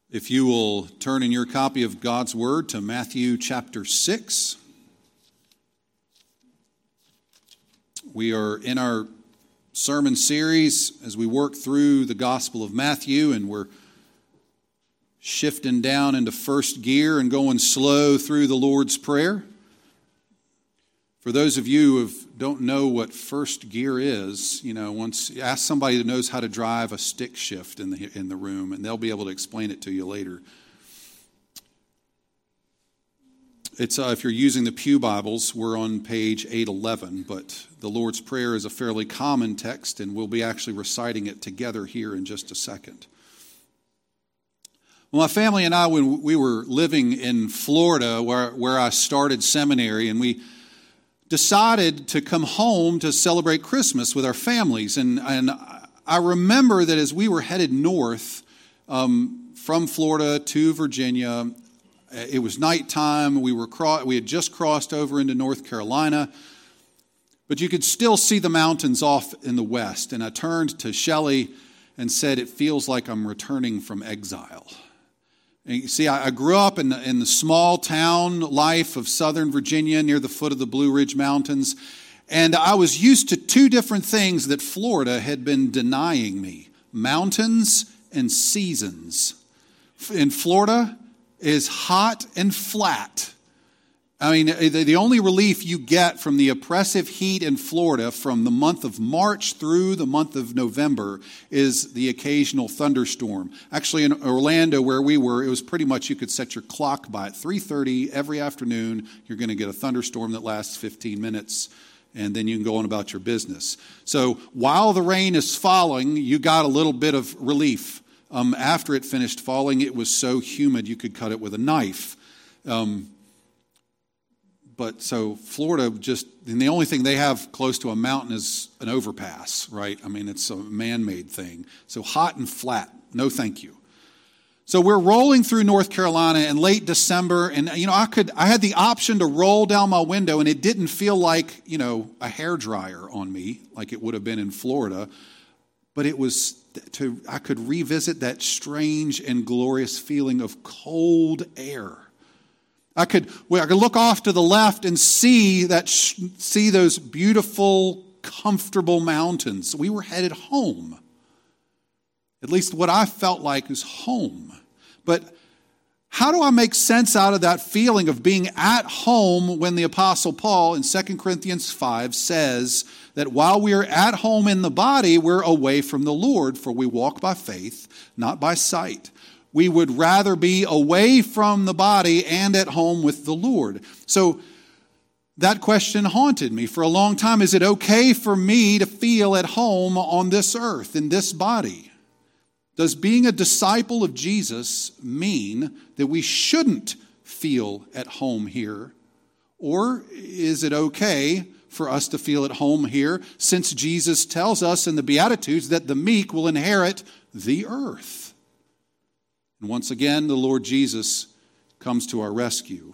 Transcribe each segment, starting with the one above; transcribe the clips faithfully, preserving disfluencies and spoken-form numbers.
If you will turn in your copy of God's Word to Matthew chapter six. We are in our sermon series as we work through the Gospel of Matthew, and we're shifting down into first gear and going slow through the Lord's Prayer. For those of you who don't know what first gear is, you know, once ask somebody that knows how to drive a stick shift in the in the room, and they'll be able to explain it to you later. It's uh, if you're using the Pew Bibles, we're on page eight eleven, but the Lord's Prayer is a fairly common text, and we'll be actually reciting it together here in just a second. Well, my family and I, when we were living in Florida, where where I started seminary, and we decided to come home to celebrate Christmas with our families. And, and I remember that as we were headed north um, from Florida to Virginia, it was nighttime. We were cro- we had just crossed over into North Carolina, but you could still see the mountains off in the west. And I turned to Shelley and said, "It feels like I'm returning from exile." And you see, I grew up in the, in the small town life of Southern Virginia near the foot of the Blue Ridge Mountains, and I was used to two different things that Florida had been denying me: mountains and seasons. In Florida is hot and flat. I mean, the only relief you get from the oppressive heat in Florida from the month of March through the month of November is the occasional thunderstorm. Actually, in Orlando, where we were, it was pretty much you could set your clock by at three thirty every afternoon. You're going to get a thunderstorm that lasts fifteen minutes, and then you can go on about your business. So while the rain is falling, you got a little bit of relief. Um, after it finished falling, it was so humid you could cut it with a knife. Um, But so Florida just, and the only thing they have close to a mountain is an overpass, right? I mean, it's a man-made thing. So hot and flat, no thank you. So we're rolling through North Carolina in late December, and you know, I could, I had the option to roll down my window, and it didn't feel like, you know, a hairdryer on me, like it would have been in Florida, but it was to, I could revisit that strange and glorious feeling of cold air. I could, well, I could look off to the left and see that, see those beautiful, comfortable mountains. We were headed home. At least what I felt like is home. But how do I make sense out of that feeling of being at home when the Apostle Paul in Second Corinthians five says that while we are at home in the body, we're away from the Lord, for we walk by faith, not by sight. We would rather be away from the body and at home with the Lord. So that question haunted me for a long time. Is it okay for me to feel at home on this earth, in this body? Does being a disciple of Jesus mean that we shouldn't feel at home here? Or is it okay for us to feel at home here, since Jesus tells us in the Beatitudes that the meek will inherit the earth? And once again, the Lord Jesus comes to our rescue.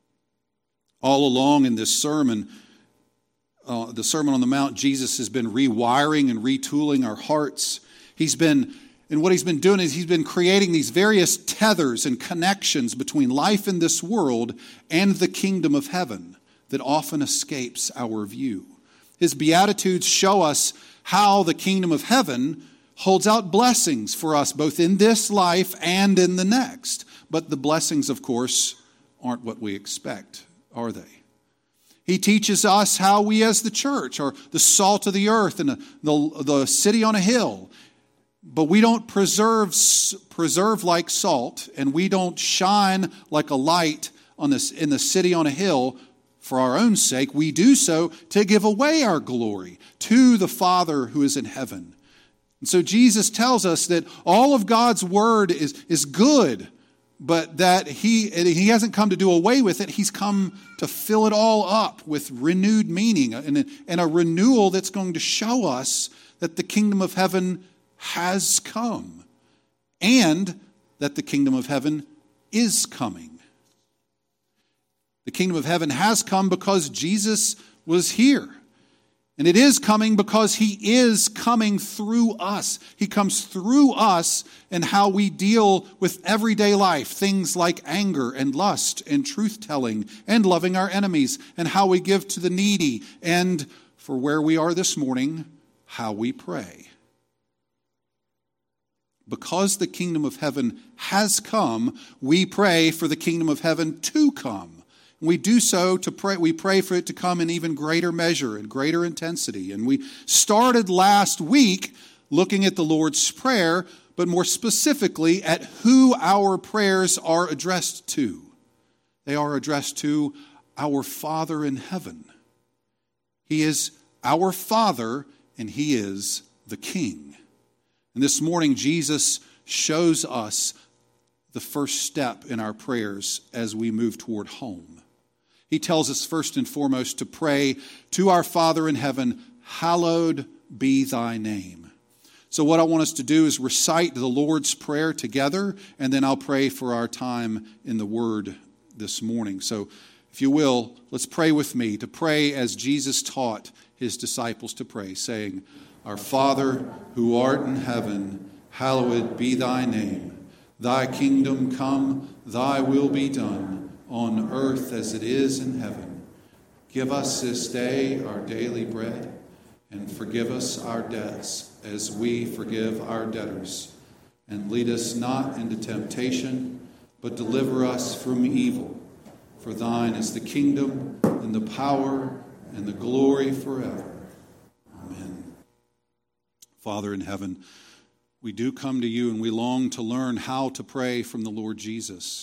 All along in this sermon, uh, the Sermon on the Mount, Jesus has been rewiring and retooling our hearts. He's been, and what he's been doing is he's been creating these various tethers and connections between life in this world and the kingdom of heaven that often escapes our view. His Beatitudes show us how the kingdom of heaven holds out blessings for us both in this life and in the next. But the blessings, of course, aren't what we expect, are they? He teaches us how we as the church are the salt of the earth and the, the, the city on a hill. But we don't preserve, preserve like salt, and we don't shine like a light on this, in the city on a hill for our own sake. We do so to give away our glory to the Father who is in heaven. And so Jesus tells us that all of God's word is, is good, but that he, he hasn't come to do away with it. He's come to fill it all up with renewed meaning and, and a renewal that's going to show us that the kingdom of heaven has come and that the kingdom of heaven is coming. The kingdom of heaven has come because Jesus was here. And it is coming because he is coming through us. He comes through us in how we deal with everyday life, things like anger and lust and truth-telling and loving our enemies, and how we give to the needy, and for where we are this morning, how we pray. Because the kingdom of heaven has come, we pray for the kingdom of heaven to come. We do so to pray. We pray for it to come in even greater measure and greater intensity. And we started last week looking at the Lord's Prayer, but more specifically at who our prayers are addressed to. They are addressed to our Father in heaven. He is our Father, and he is the King. And this morning, Jesus shows us the first step in our prayers as we move toward home. He tells us first and foremost to pray to our Father in heaven, hallowed be thy name. So what I want us to do is recite the Lord's Prayer together, and then I'll pray for our time in the Word this morning. So if you will, let's pray with me, to pray as Jesus taught his disciples to pray, saying, Our Father, who art in heaven, hallowed be thy name. Thy kingdom come, thy will be done, on earth as it is in heaven. Give us this day our daily bread, and forgive us our debts as we forgive our debtors. And lead us not into temptation, but deliver us from evil. For thine is the kingdom, and the power, and the glory forever. Amen. Father in heaven, we do come to you, and we long to learn how to pray from the Lord Jesus.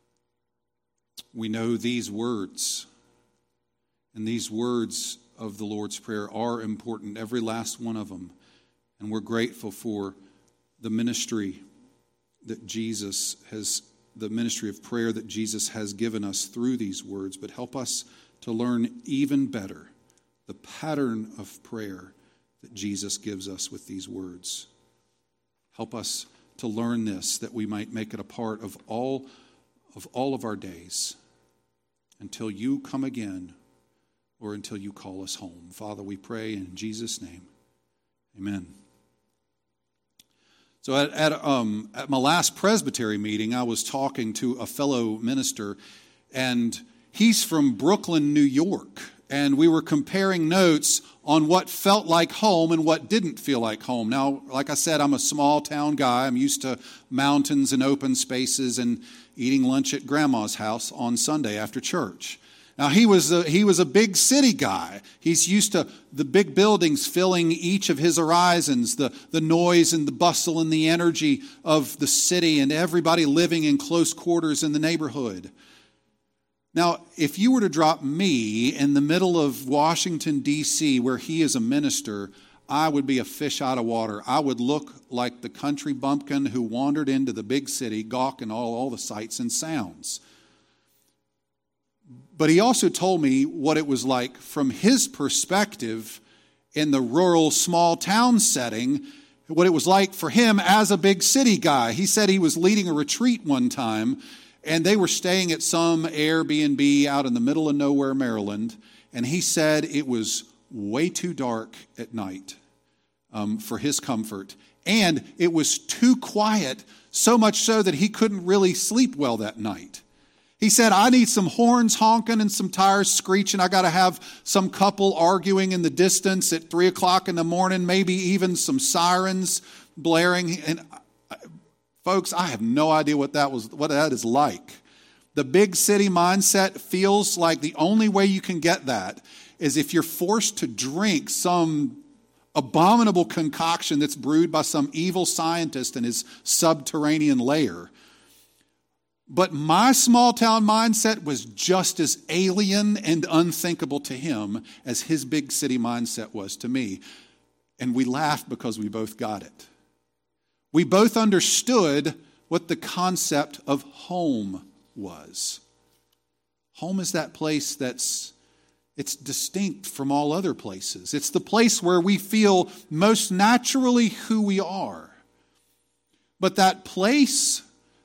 We know these words, and these words of the Lord's Prayer are important, every last one of them. And we're grateful for the ministry that Jesus has, the ministry of prayer that Jesus has given us through these words. But help us to learn even better the pattern of prayer that Jesus gives us with these words. Help us to learn this, that we might make it a part of all of all of our days until you come again or until you call us home. Father, we pray in Jesus' name. Amen. So at, at, um, at my last presbytery meeting, I was talking to a fellow minister, and he's from Brooklyn, New York. And we were comparing notes on what felt like home and what didn't feel like home. Now, like I said, I'm a small town guy. I'm used to mountains and open spaces and eating lunch at grandma's house on Sunday after church. Now, he was a, he was a big city guy. He's used to the big buildings filling each of his horizons, the, the noise and the bustle and the energy of the city, and everybody living in close quarters in the neighborhood. Now, if you were to drop me in the middle of Washington, D C, where he is a minister, I would be a fish out of water. I would look like the country bumpkin who wandered into the big city, gawking all, all the sights and sounds. But he also told me what it was like from his perspective in the rural small town setting, what it was like for him as a big city guy. He said he was leading a retreat one time, and they were staying at some Airbnb out in the middle of nowhere, Maryland. And he said it was way too dark at night um, for his comfort. And it was too quiet, so much so that he couldn't really sleep well that night. He said, I need some horns honking and some tires screeching. I got to have some couple arguing in the distance at three o'clock in the morning, maybe even some sirens blaring. And folks, I have no idea what that was, what that is like. The big city mindset feels like the only way you can get that is if you're forced to drink some abominable concoction that's brewed by some evil scientist in his subterranean lair. But my small town mindset was just as alien and unthinkable to him as his big city mindset was to me. And we laughed because we both got it. We both understood what the concept of home was. Home is that place that's it's distinct from all other places. It's the place where we feel most naturally who we are. But that place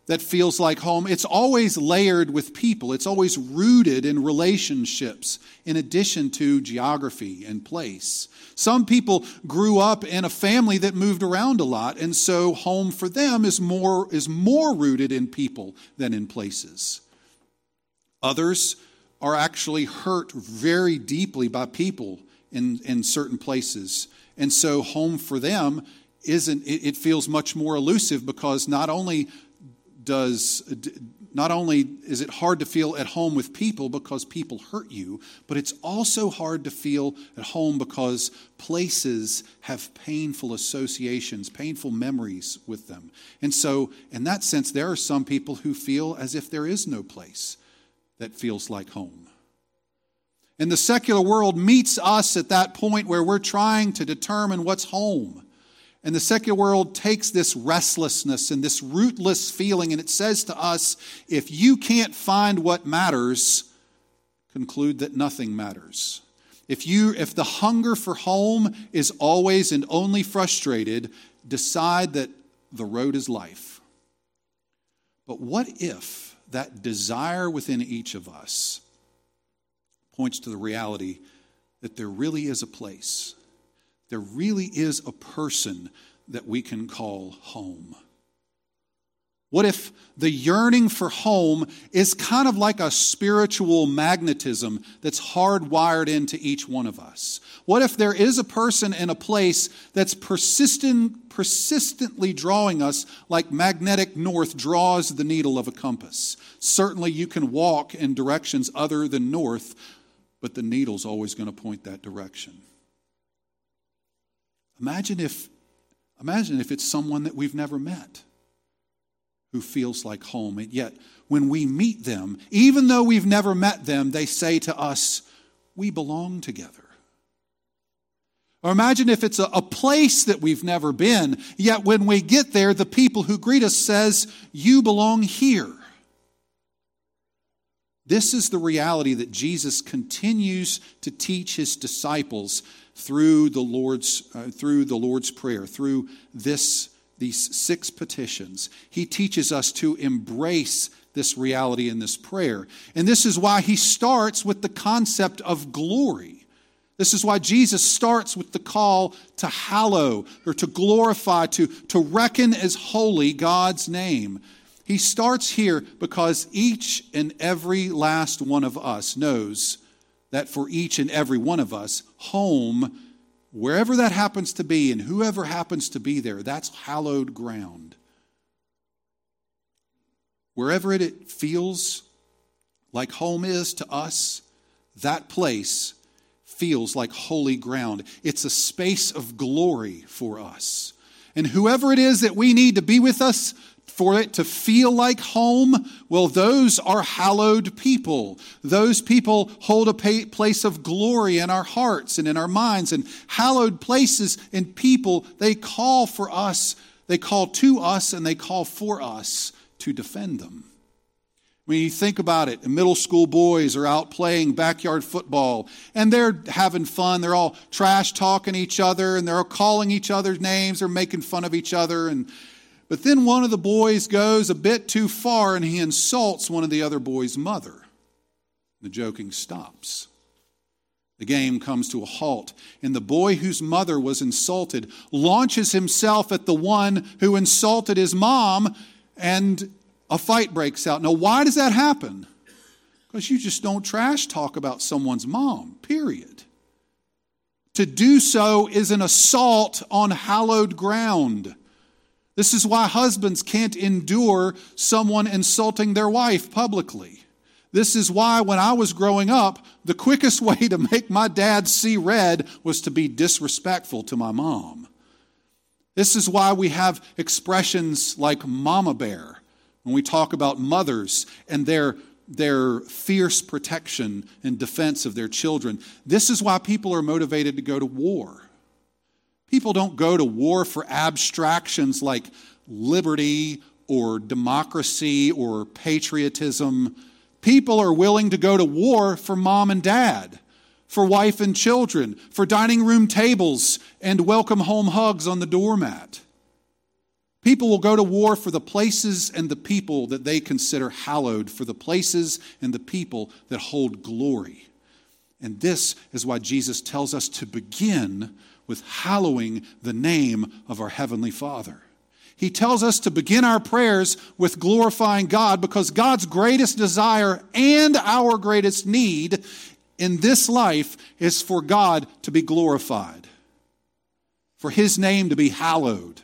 that feels like home, it's always layered with people. It's always rooted in relationships in addition to geography and place. Some people grew up in a family that moved around a lot, and so home for them is more, is more rooted in people than in places. Others are actually hurt very deeply by people in, in certain places. And so home for them isn't, it, it feels much more elusive because not only does, not only is it hard to feel at home with people because people hurt you, but it's also hard to feel at home because places have painful associations, painful memories with them. And so in that sense, there are some people who feel as if there is no place that feels like home. And the secular world meets us at that point where we're trying to determine what's home. And the secular world takes this restlessness and this rootless feeling, and it says to us, if you can't find what matters, conclude that nothing matters. If you, if the hunger for home is always and only frustrated, decide that the road is life. But what if that desire within each of us points to the reality that there really is a place, there really is a person that we can call home? What if the yearning for home is kind of like a spiritual magnetism that's hardwired into each one of us? What if there is a person in a place that's persistent, persistently drawing us like magnetic north draws the needle of a compass? Certainly you can walk in directions other than north, but the needle's always going to point that direction. Imagine if, imagine if it's someone that we've never met who feels like home. And yet, when we meet them, even though we've never met them, they say to us, we belong together. Or imagine if it's a, a place that we've never been, yet when we get there, the people who greet us says, you belong here. This is the reality that Jesus continues to teach his disciples through the Lord's uh, through the Lord's Prayer, through this these six petitions. He teaches us to embrace this reality in this prayer. And this is why he starts with the concept of glory. This is why Jesus starts with the call to hallow or to glorify, to, to reckon as holy God's name. He starts here because each and every last one of us knows that for each and every one of us, home, wherever that happens to be and whoever happens to be there, that's hallowed ground. Wherever it feels like home is to us, that place feels like holy ground. It's a space of glory for us. And whoever it is that we need to be with us for it to feel like home, well, those are hallowed people. Those people hold a place of glory in our hearts and in our minds. And hallowed places and people, they call for us, they call to us, and they call for us to defend them. When you think about it, middle school boys are out playing backyard football, and they're having fun. They're all trash talking each other, and they're all calling each other's names. They're making fun of each other, and But then one of the boys goes a bit too far and he insults one of the other boys' mother. The joking stops. The game comes to a halt, and the boy whose mother was insulted launches himself at the one who insulted his mom, and a fight breaks out. Now, why does that happen? Because you just don't trash talk about someone's mom, period. To do so is an assault on hallowed ground. This is why husbands can't endure someone insulting their wife publicly. This is why when I was growing up, the quickest way to make my dad see red was to be disrespectful to my mom. This is why we have expressions like mama bear when we talk about mothers and their, their fierce protection and defense of their children. This is why people are motivated to go to war. People don't go to war for abstractions like liberty or democracy or patriotism. People are willing to go to war for mom and dad, for wife and children, for dining room tables and welcome home hugs on the doormat. People will go to war for the places and the people that they consider hallowed, for the places and the people that hold glory. And this is why Jesus tells us to begin with hallowing the name of our Heavenly Father. He tells us to begin our prayers with glorifying God, because God's greatest desire and our greatest need in this life is for God to be glorified, for His name to be hallowed.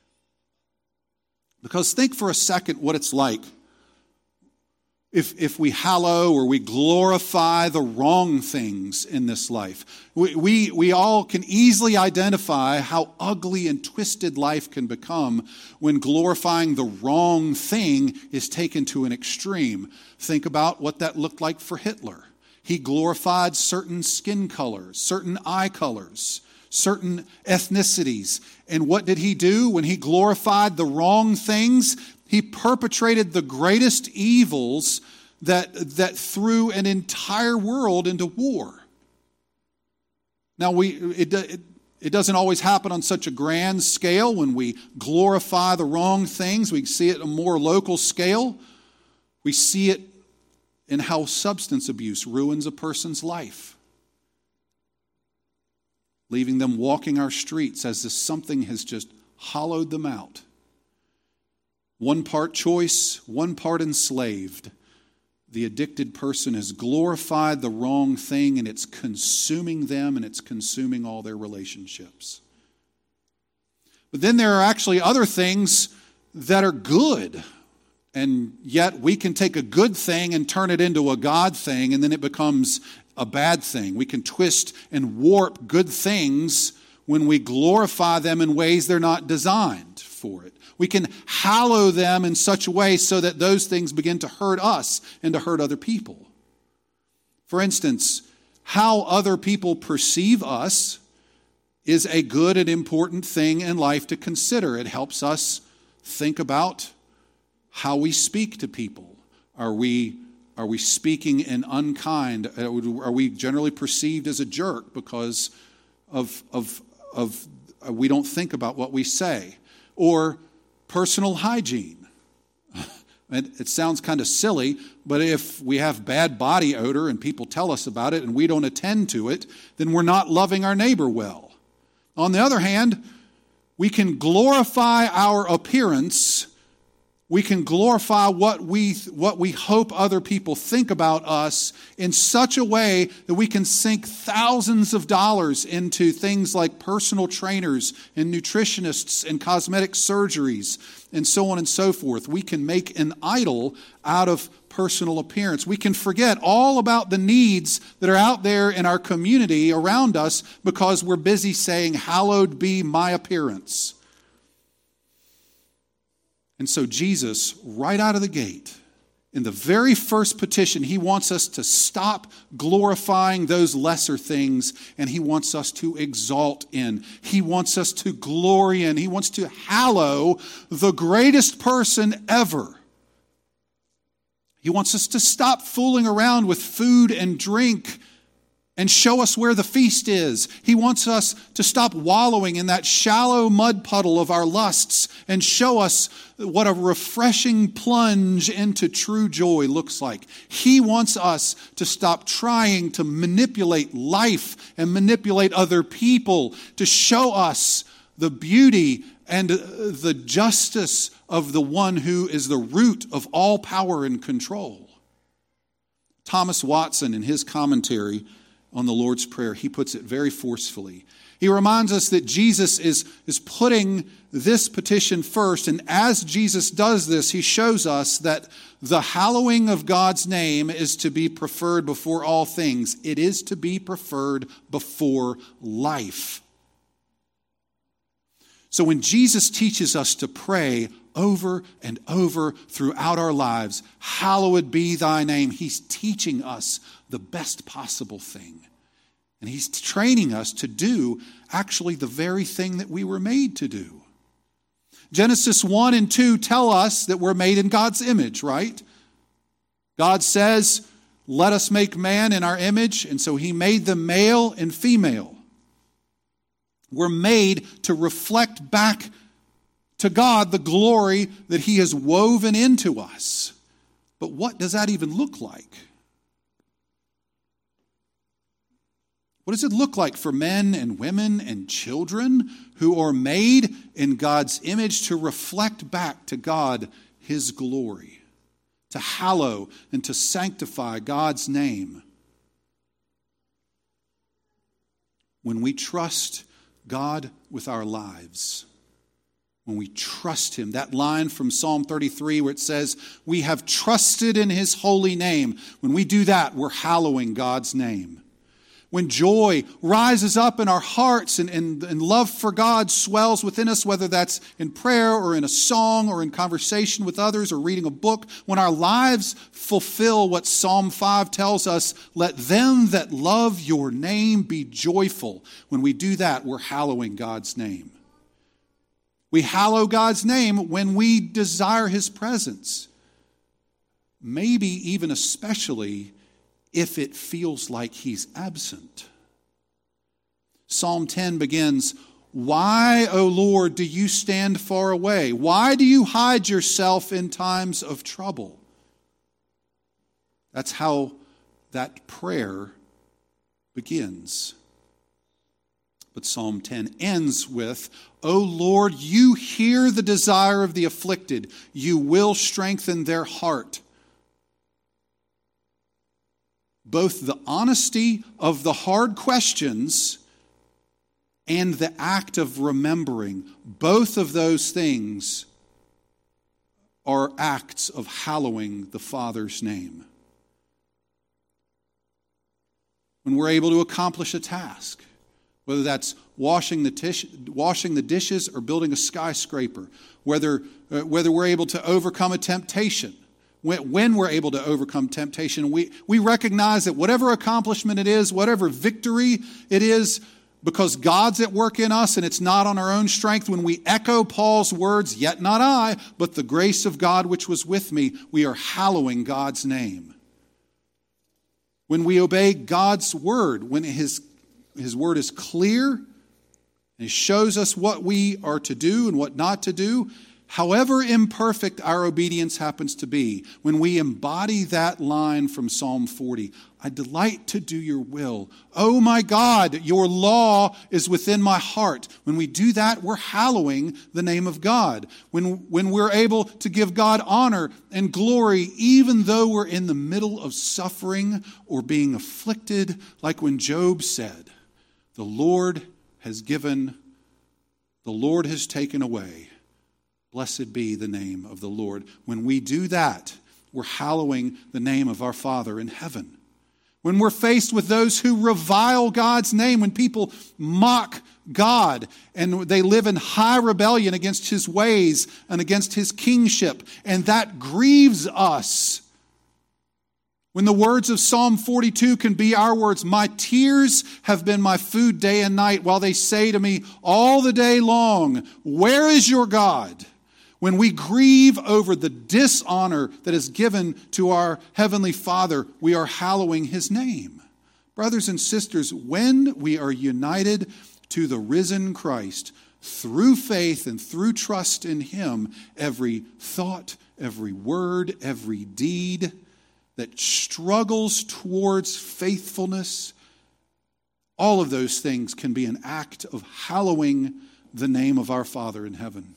Because think for a second what it's like if, if we hallow or we glorify the wrong things in this life. We, we, we all can easily identify how ugly and twisted life can become when glorifying the wrong thing is taken to an extreme. Think about what that looked like for Hitler. He glorified certain skin colors, certain eye colors, certain ethnicities. And what did he do when he glorified the wrong things? He perpetrated the greatest evils that, that threw an entire world into war. Now, we it, it, it doesn't always happen on such a grand scale when we glorify the wrong things. We see it on a more local scale. We see it in how substance abuse ruins a person's life, leaving them walking our streets as if something has just hollowed them out. One part choice, one part enslaved. The addicted person has glorified the wrong thing, and it's consuming them, and it's consuming all their relationships. But then there are actually other things that are good, and yet we can take a good thing and turn it into a God thing, and then it becomes a bad thing. We can twist and warp good things when we glorify them in ways they're not designed for it. We can hallow them in such a way so that those things begin to hurt us and to hurt other people. For instance, how other people perceive us is a good and important thing in life to consider. It helps us think about how we speak to people. Are we Are we speaking in unkind? Are we generally perceived as a jerk because of, of, of we don't think about what we say? Or personal hygiene. It, it sounds kind of silly, but if we have bad body odor and people tell us about it and we don't attend to it, then we're not loving our neighbor well. On the other hand, we can glorify our appearance. We can glorify what we what we hope other people think about us in such a way that we can sink thousands of dollars into things like personal trainers and nutritionists and cosmetic surgeries and so on and so forth. We can make an idol out of personal appearance. We can forget all about the needs that are out there in our community around us because we're busy saying, "Hallowed be my appearance." And so Jesus, right out of the gate, in the very first petition, he wants us to stop glorifying those lesser things, and he wants us to exalt in. He wants us to glory in. He wants to hallow the greatest person ever. He wants us to stop fooling around with food and drink and show us where the feast is. He wants us to stop wallowing in that shallow mud puddle of our lusts and show us what a refreshing plunge into true joy looks like. He wants us to stop trying to manipulate life and manipulate other people, to show us the beauty and the justice of the one who is the root of all power and control. Thomas Watson, in his commentary on the Lord's Prayer, he puts it very forcefully. He reminds us that Jesus is, is putting this petition first, and as Jesus does this, he shows us that the hallowing of God's name is to be preferred before all things. It is to be preferred before life. So when Jesus teaches us to pray over and over throughout our lives, "Hallowed be thy name," he's teaching us the best possible thing. And he's training us to do actually the very thing that we were made to do. Genesis one and two tell us that we're made in God's image, right? God says, "Let us make man in our image," and so he made them male and female. We're made to reflect back to God the glory that he has woven into us. But what does that even look like? What does it look like for men and women and children who are made in God's image to reflect back to God his glory, to hallow and to sanctify God's name? When we trust God with our lives, when we trust him, that line from Psalm thirty-three where it says, we have trusted in his holy name. When we do that, we're hallowing God's name. When joy rises up in our hearts and, and, and love for God swells within us, whether that's in prayer or in a song or in conversation with others or reading a book, when our lives fulfill what Psalm five tells us, let them that love your name be joyful. When we do that, we're hallowing God's name. We hallow God's name when we desire his presence. Maybe even especially if it feels like he's absent. Psalm ten begins, why, O Lord, do you stand far away? Why do you hide yourself in times of trouble? That's how that prayer begins. But Psalm ten ends with, O Lord, you hear the desire of the afflicted. You will strengthen their heart. Both the honesty of the hard questions and the act of remembering, both of those things are acts of hallowing the Father's name. When we're able to accomplish a task, whether that's washing the, tish, washing the dishes or building a skyscraper, whether, uh, whether we're able to overcome a temptation, when, when we're able to overcome temptation, we, we recognize that whatever accomplishment it is, whatever victory it is, because God's at work in us and it's not on our own strength, when we echo Paul's words, yet not I, but the grace of God which was with me, we are hallowing God's name. When we obey God's word, when his, his word is clear and it shows us what we are to do and what not to do, however imperfect our obedience happens to be, when we embody that line from Psalm forty, I delight to do your will. Oh my God, your law is within my heart. When we do that, we're hallowing the name of God. When, when we're able to give God honor and glory, even though we're in the middle of suffering or being afflicted, like when Job said, the Lord has given, the Lord has taken away. Blessed be the name of the Lord. When we do that, we're hallowing the name of our Father in heaven. When we're faced with those who revile God's name, when people mock God and they live in high rebellion against his ways and against his kingship, and that grieves us. When the words of Psalm forty-two can be our words, my tears have been my food day and night, while they say to me all the day long, where is your God? When we grieve over the dishonor that is given to our Heavenly Father, we are hallowing his name. Brothers and sisters, when we are united to the risen Christ through faith and through trust in him, every thought, every word, every deed that struggles towards faithfulness, all of those things can be an act of hallowing the name of our Father in heaven.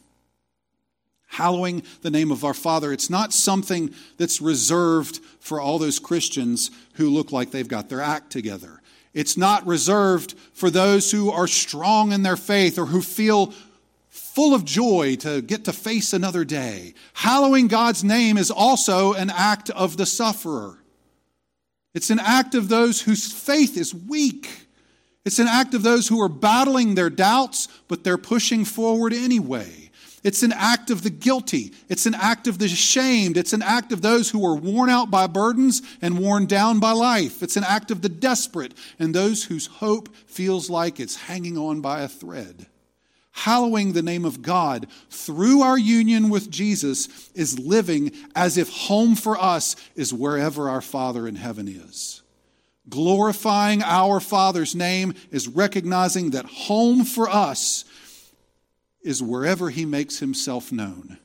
Hallowing the name of our Father. It's not something that's reserved for all those Christians who look like they've got their act together. It's not reserved for those who are strong in their faith or who feel full of joy to get to face another day. Hallowing God's name is also an act of the sufferer. It's an act of those whose faith is weak. It's an act of those who are battling their doubts, but they're pushing forward anyway. It's an act of the guilty. It's an act of the ashamed. It's an act of those who are worn out by burdens and worn down by life. It's an act of the desperate and those whose hope feels like it's hanging on by a thread. Hallowing the name of God through our union with Jesus is living as if home for us is wherever our Father in heaven is. Glorifying our Father's name is recognizing that home for us is wherever he makes himself known.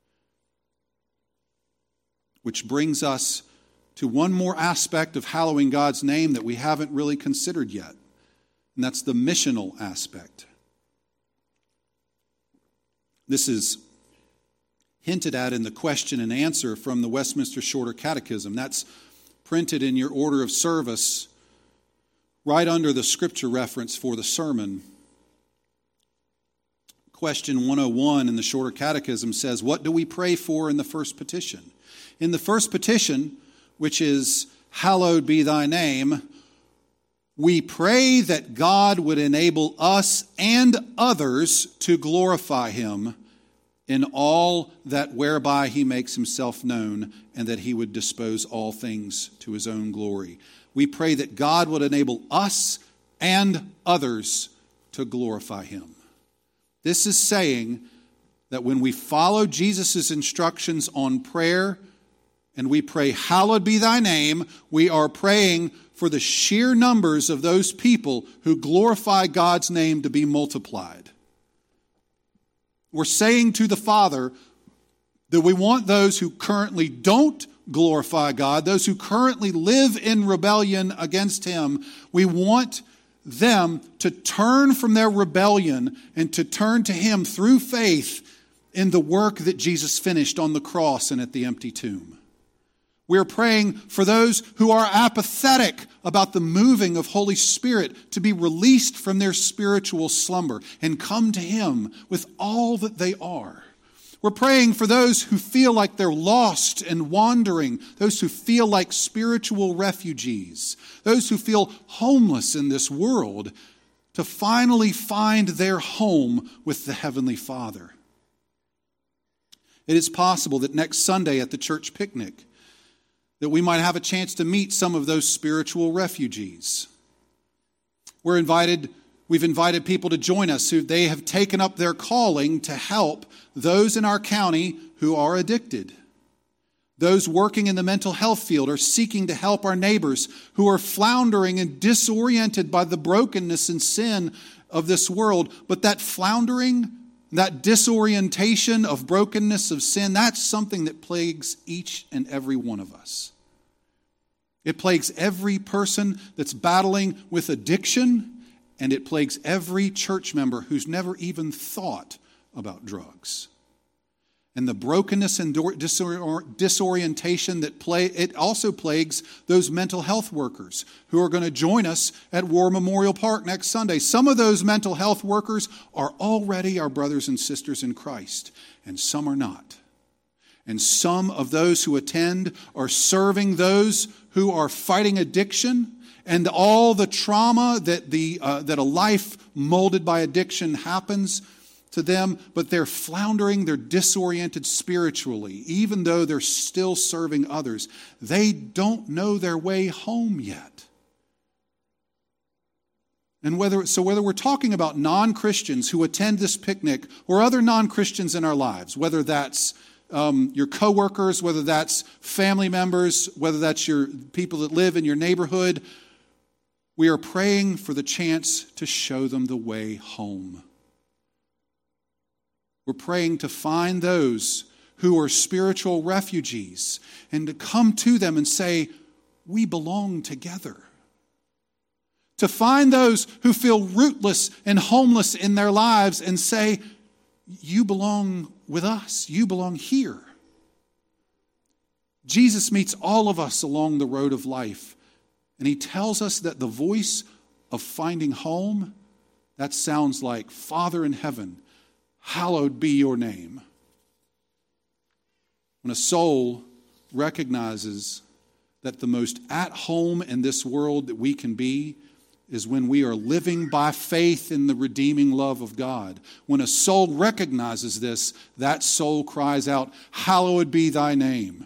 Which brings us to one more aspect of hallowing God's name that we haven't really considered yet, and that's the missional aspect. This is hinted at in the question and answer from the Westminster Shorter Catechism. That's printed in your order of service right under the scripture reference for the sermon. Question one oh one in the Shorter Catechism says, what do we pray for in the first petition? In the first petition, which is, hallowed be thy name, we pray that God would enable us and others to glorify him in all that whereby he makes himself known, and that he would dispose all things to his own glory. We pray that God would enable us and others to glorify him. This is saying that when we follow Jesus' instructions on prayer, and we pray, hallowed be thy name, we are praying for the sheer numbers of those people who glorify God's name to be multiplied. We're saying to the Father that we want those who currently don't glorify God, those who currently live in rebellion against him, we want them to turn from their rebellion and to turn to him through faith in the work that Jesus finished on the cross and at the empty tomb. We're praying for those who are apathetic about the moving of Holy Spirit to be released from their spiritual slumber and come to him with all that they are. We're praying for those who feel like they're lost and wandering, those who feel like spiritual refugees, those who feel homeless in this world, to finally find their home with the Heavenly Father. It is possible that next Sunday at the church picnic, that we might have a chance to meet some of those spiritual refugees. We're invited, we've invited people to join us who they have taken up their calling to help those in our county who are addicted. Those working in the mental health field are seeking to help our neighbors who are floundering and disoriented by the brokenness and sin of this world. But that floundering, that disorientation of brokenness of sin, that's something that plagues each and every one of us. It plagues every person that's battling with addiction, and it plagues every church member who's never even thought about drugs. And the brokenness and disorientation that play, it also plagues those mental health workers who are going to join us at War Memorial Park next Sunday. Some of those mental health workers are already our brothers and sisters in Christ, and some are not. And some of those who attend are serving those who are fighting addiction and all the trauma that the uh, that a life molded by addiction happens to them, but they're floundering, they're disoriented spiritually, even though they're still serving others. They don't know their way home yet. And whether so whether we're talking about non-Christians who attend this picnic or other non-Christians in our lives, whether that's um, your coworkers, whether that's family members, whether that's your people that live in your neighborhood, we are praying for the chance to show them the way home. We're praying to find those who are spiritual refugees and to come to them and say, we belong together. To find those who feel rootless and homeless in their lives and say, you belong with us. You belong here. Jesus meets all of us along the road of life, and he tells us that the voice of finding home, that sounds like, Father in heaven, hallowed be your name. When a soul recognizes that the most at home in this world that we can be is when we are living by faith in the redeeming love of God. When a soul recognizes this, that soul cries out, hallowed be thy name.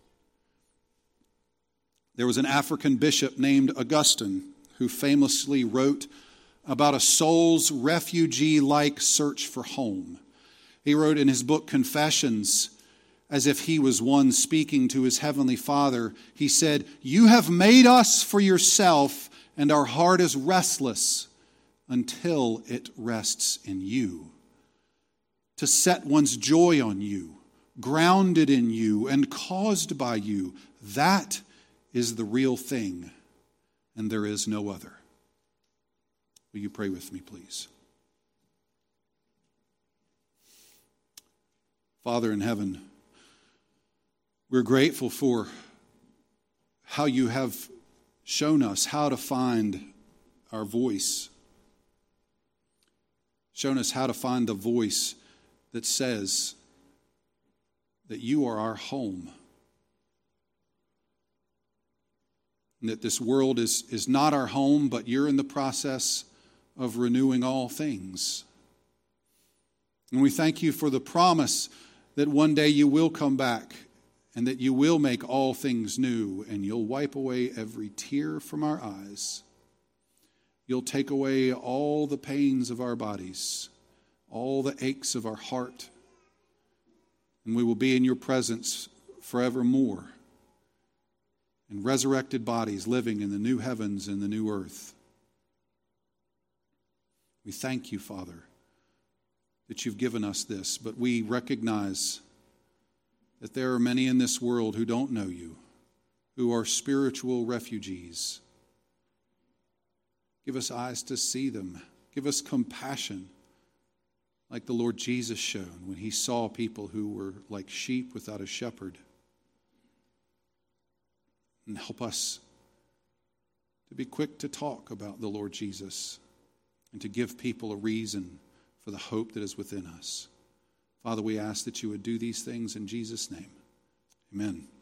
There was an African bishop named Augustine who famously wrote about a soul's refugee-like search for home. He wrote in his book Confessions, as if he was one speaking to his heavenly Father, he said, you have made us for yourself, and our heart is restless until it rests in you. to set one's joy on you, grounded in you and caused by you. That is the real thing, and there is no other. Will you pray with me, please? Father in heaven, we're grateful for how you have shown us how to find our voice. Shown us how to find the voice that says that you are our home. And that this world is, is not our home, but you're in the process of renewing all things. And we thank you for the promise that one day you will come back and that you will make all things new, and you'll wipe away every tear from our eyes. You'll take away all the pains of our bodies, all the aches of our heart, and we will be in your presence forevermore, in resurrected bodies living in the new heavens and the new earth. We thank you, Father, that you've given us this, but we recognize that there are many in this world who don't know you, who are spiritual refugees. Give us eyes to see them. Give us compassion, like the Lord Jesus showed when he saw people who were like sheep without a shepherd. And help us to be quick to talk about the Lord Jesus and to give people a reason for the hope that is within us. Father, we ask that you would do these things in Jesus' name. Amen.